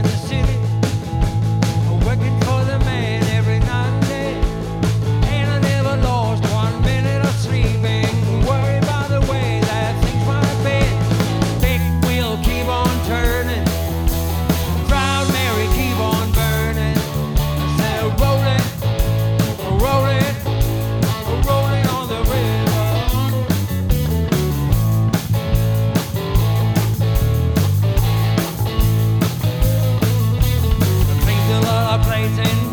the city, working for the man every night and day. And I never lost 1 minute of sleeping, worried by the way that things might be. Big wheel keep on turning, Proud Mary keep on burning. I said rolling, rolling, rolling on the river. The place a lot of places